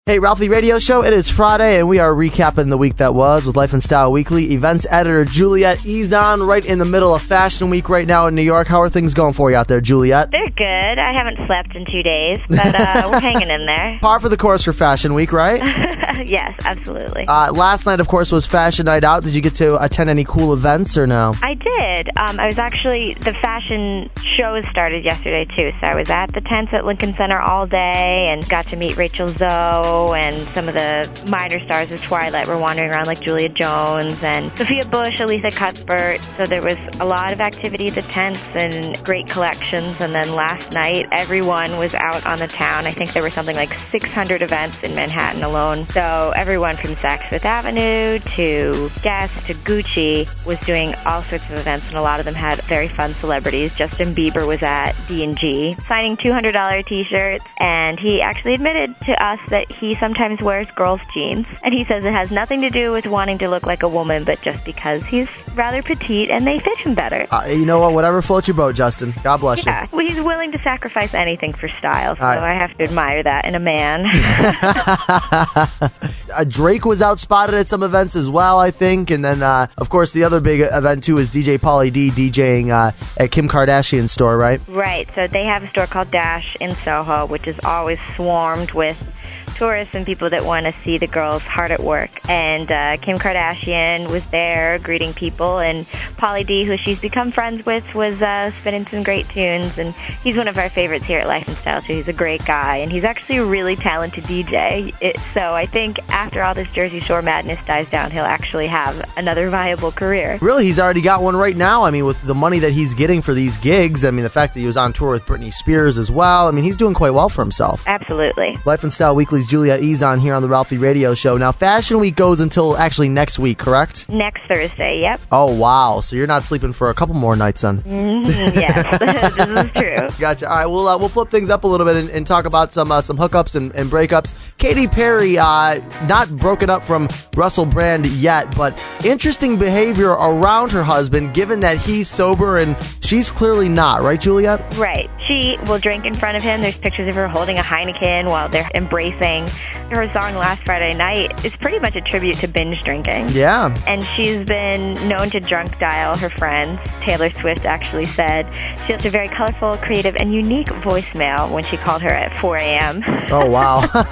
Hey, Ralphie Radio Show. It is Friday, and we are recapping the week that was with Life and Style Weekly. Events editor Juliet Ezon, right in the middle of Fashion Week right now in New York. How are things going for you out there, Juliet? They're good. I haven't slept in 2 days, but we're hanging in there. Par for the course for Fashion Week, right? Yes, absolutely. Last night, of course, was Fashion Night Out. Did you get to attend any cool events or no? I did. I was actually, the fashion shows started yesterday, too, so I was at the tents at Lincoln Center all day and got to meet Rachel Zoe, and some of the minor stars of Twilight were wandering around like Julia Jones and Sophia Bush, Aletha Cuthbert. So there was a lot of activity at the tents and great collections. And then last night, everyone was out on the town. I think there were something like 600 events in Manhattan alone. So everyone from Saks Fifth Avenue to Guess to Gucci was doing all sorts of events, and a lot of them had very fun celebrities. Justin Bieber was at D&G signing $200 T-shirts, and he actually admitted to us that he sometimes wears girls' jeans. And he says it has nothing to do with wanting to look like a woman, but just because he's rather petite and they fit him better. You know what? Whatever floats your boat, Justin. God bless you. Yeah, well, he's willing to sacrifice anything for style, so I have to admire that in a man. Drake was out spotted at some events as well, I think. And then, of course, the other big event, too, is DJ Pauly D DJing at Kim Kardashian's store, right? Right. So they have a store called Dash in Soho, which is always swarmed with tourists and people that want to see the girls hard at work. And Kim Kardashian was there greeting people, and Pauly D, who she's become friends with, was spinning some great tunes. And he's one of our favorites here at Life and Style, too. He's a great guy, and he's actually a really talented DJ. So I think after all this Jersey Shore madness dies down, he'll actually have another viable career. Really, he's already got one right now. I mean, with the money that he's getting for these gigs, I mean, the fact that he was on tour with Britney Spears as well, I mean, he's doing quite well for himself. Absolutely. Life and Style Weekly's Juliet Ezon here on the Ralphie Radio Show. Now, Fashion Week goes until actually next week, correct? Next Thursday, yep. Oh, wow. So you're not sleeping for a couple more nights, then? Yes, this is true. Gotcha. All right, we'll flip things up a little bit and talk about some hookups and breakups. Katy Perry, not broken up from Russell Brand yet, but interesting behavior around her husband, given that he's sober and she's clearly not, right, Juliet? Right. She will drink in front of him. There's pictures of her holding a Heineken while they're embracing. Her song Last Friday Night is pretty much a tribute to binge drinking. Yeah. And she's been known to drunk dial her friends. Taylor Swift actually said she left a very colorful, creative, and unique voicemail when she called her at 4 a.m. Oh, wow.